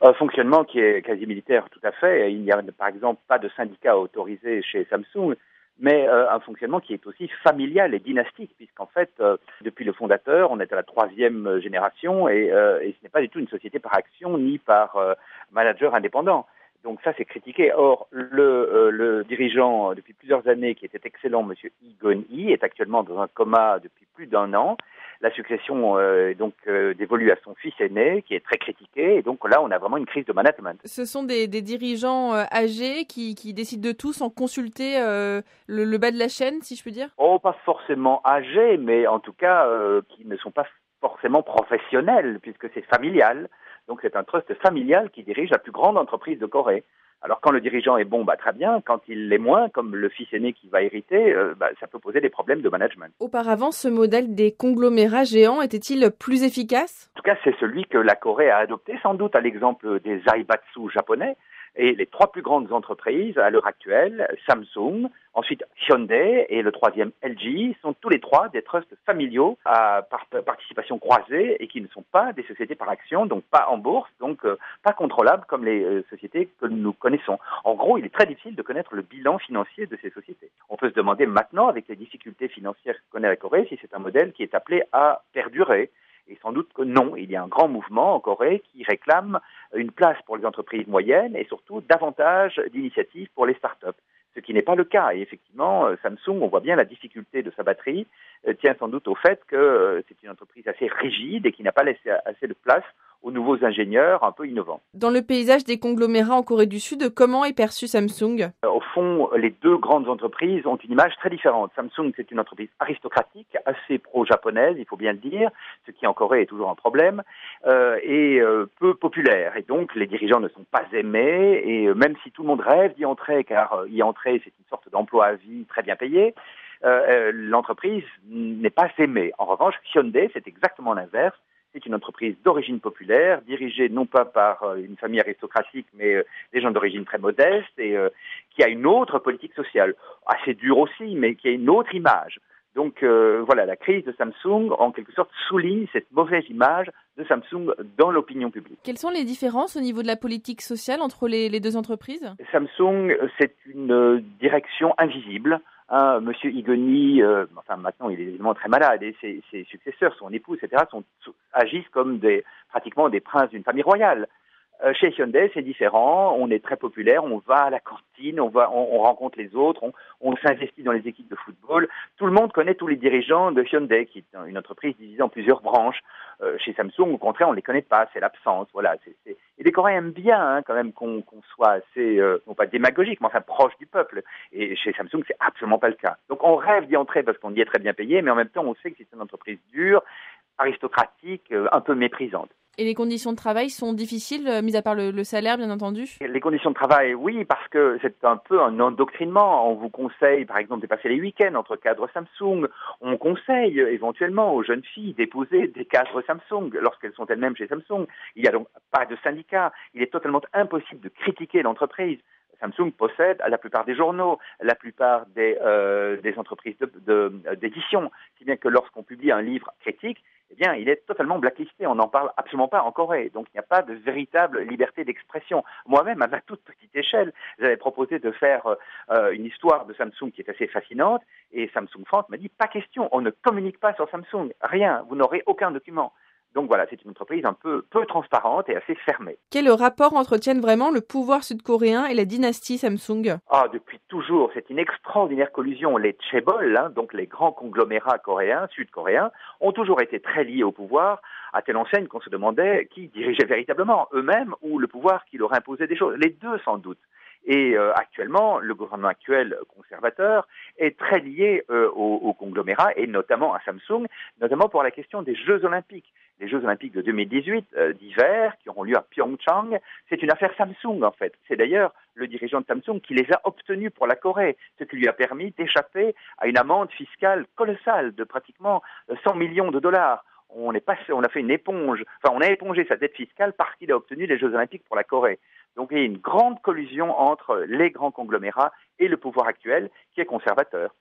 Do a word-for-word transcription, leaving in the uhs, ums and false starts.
Un fonctionnement qui est quasi militaire, tout à fait. Il n'y a par exemple pas de syndicat autorisé chez Samsung, mais euh, un fonctionnement qui est aussi familial et dynastique, puisqu'en fait, euh, depuis le fondateur, on est à la troisième génération et, euh, et ce n'est pas du tout une société par action ni par euh, manager indépendant. Donc ça, c'est critiqué. Or, le, euh, le dirigeant euh, depuis plusieurs années, qui était excellent, M. Lee Gun-hee, est actuellement dans un coma depuis plus d'un an. La succession euh, donc euh, dévolue à son fils aîné, qui est très critiqué. Et donc là, on a vraiment une crise de management. Ce sont des, des dirigeants euh, âgés qui, qui décident de tout sans consulter euh, le, le bas de la chaîne, si je peux dire? Oh, pas forcément âgés, mais en tout cas, euh, qui ne sont pas forcément professionnels, puisque c'est familial. Donc c'est un trust familial qui dirige la plus grande entreprise de Corée. Alors quand le dirigeant est bon, bah très bien. Quand il l'est moins, comme le fils aîné qui va hériter, euh, bah, ça peut poser des problèmes de management. Auparavant, ce modèle des conglomérats géants était-il plus efficace? En tout cas, c'est celui que la Corée a adopté, sans doute à l'exemple des Zaibatsu japonais. Et les trois plus grandes entreprises à l'heure actuelle, Samsung, ensuite Hyundai et le troisième L G, sont tous les trois des trusts familiaux à participation croisée et qui ne sont pas des sociétés par action, donc pas en bourse, donc euh, pas contrôlables comme les euh, sociétés que nous connaissons. En gros, il est très difficile de connaître le bilan financier de ces sociétés. On peut se demander maintenant, avec les difficultés financières que connaît la Corée, si c'est un modèle qui est appelé à perdurer. Et sans doute que non, il y a un grand mouvement en Corée qui réclame une place pour les entreprises moyennes et surtout davantage d'initiatives pour les startups, ce qui n'est pas le cas. Et effectivement, Samsung, on voit bien la difficulté de sa batterie, tient sans doute au fait que c'est une entreprise assez rigide et qui n'a pas laissé assez de place aux nouveaux ingénieurs un peu innovants. Dans le paysage des conglomérats en Corée du Sud, comment est perçu Samsung? Au fond, les deux grandes entreprises ont une image très différente. Samsung, c'est une entreprise aristocratique, assez pro-japonaise, il faut bien le dire, ce qui en Corée est toujours un problème, euh, et euh, peu populaire. Et donc, les dirigeants ne sont pas aimés, et euh, même si tout le monde rêve d'y entrer, car euh, y entrer, c'est une sorte d'emploi à vie très bien payé, euh, l'entreprise n'est pas aimée. En revanche, Hyundai, c'est exactement l'inverse. C'est une entreprise d'origine populaire, dirigée non pas par euh, une famille aristocratique, mais euh, des gens d'origine très modeste et euh, qui a une autre politique sociale, assez dure aussi, mais qui a une autre image. Donc euh, voilà, la crise de Samsung, en quelque sorte, souligne cette mauvaise image de Samsung dans l'opinion publique. Quelles sont les différences au niveau de la politique sociale entre les, les deux entreprises? Samsung, c'est une euh, direction invisible. Hein, Monsieur Lee Gun-hee, euh, enfin maintenant il est évidemment très malade et ses, ses successeurs, son époux, et cetera, sont, agissent comme des, pratiquement des princes d'une famille royale. Euh, chez Hyundai, c'est différent. On est très populaire. On va à la cantine, on va, on, on rencontre les autres, on, on s'investit dans les équipes de football. Tout le monde connaît tous les dirigeants de Hyundai, qui est une entreprise divisée en plusieurs branches. Euh, chez Samsung, au contraire, on les connaît pas. C'est l'absence. Voilà. C'est, c'est... Et les Coréens aiment bien, hein, quand même, qu'on, qu'on soit assez, euh, non pas démagogique, mais enfin proche du peuple. Et chez Samsung, c'est absolument pas le cas. Donc, on rêve d'y entrer parce qu'on y est très bien payé, mais en même temps, on sait que c'est une entreprise dure, aristocratique, euh, un peu méprisante. Et les conditions de travail sont difficiles, euh, mis à part le, le salaire, bien entendu? Les conditions de travail, oui, parce que c'est un peu un endoctrinement. On vous conseille, par exemple, de passer les week-ends entre cadres Samsung. On conseille éventuellement aux jeunes filles d'épouser des cadres Samsung lorsqu'elles sont elles-mêmes chez Samsung. Il n'y a donc pas de syndicat. Il est totalement impossible de critiquer l'entreprise. Samsung possède la plupart des journaux, la plupart des, euh, des entreprises de, de, d'édition, si bien que lorsqu'on publie un livre critique, eh bien, il est totalement blacklisté. On n'en parle absolument pas en Corée. Donc, il n'y a pas de véritable liberté d'expression. Moi-même, à ma toute petite échelle, j'avais proposé de faire euh, une histoire de Samsung qui est assez fascinante, et Samsung France m'a dit, pas question, on ne communique pas sur Samsung, rien, vous n'aurez aucun document. Donc voilà, c'est une entreprise un peu peu transparente et assez fermée. Quel rapport entretiennent vraiment le pouvoir sud-coréen et la dynastie Samsung? Ah, depuis toujours, c'est une extraordinaire collusion. Les chaebols, hein, donc les grands conglomérats coréens, sud-coréens, ont toujours été très liés au pouvoir, à telle enseigne qu'on se demandait qui dirigeait véritablement, eux-mêmes ou le pouvoir qui leur imposait des choses. Les deux sans doute. Et euh, actuellement, le gouvernement actuel conservateur est très lié euh, au, au conglomérat et notamment à Samsung, notamment pour la question des Jeux Olympiques. Les Jeux Olympiques de deux mille dix-huit euh, d'hiver, qui auront lieu à Pyeongchang, c'est une affaire Samsung en fait. C'est d'ailleurs le dirigeant de Samsung qui les a obtenus pour la Corée, ce qui lui a permis d'échapper à une amende fiscale colossale de pratiquement cent millions de dollars. On, est passé, on a fait une éponge, enfin on a épongé sa dette fiscale parce qu'il a obtenu les Jeux Olympiques pour la Corée. Donc il y a une grande collusion entre les grands conglomérats et le pouvoir actuel qui est conservateur.